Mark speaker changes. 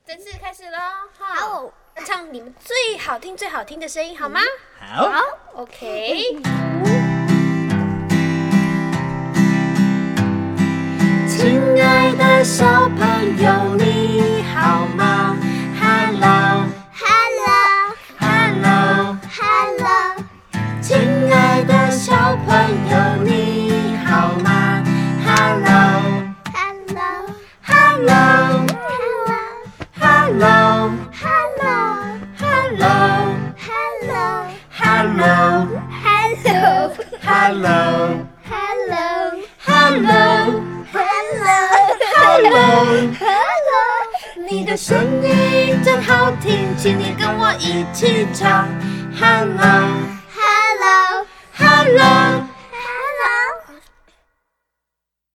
Speaker 1: 正式开始喽！
Speaker 2: 好，
Speaker 1: 唱你们最好听的声音好吗？
Speaker 3: 好
Speaker 1: ，OK。
Speaker 3: 亲爱的小朋友，你好吗 ？Hello，Hello，Hello，Hello。亲爱的小朋友，你好吗 ？Hello，Hello，Hello，Hello，Hello，Hello，Hello，Hello，Hello，Hello，你的声音真好听，请你跟我一起唱 Hello，Hello，Hello。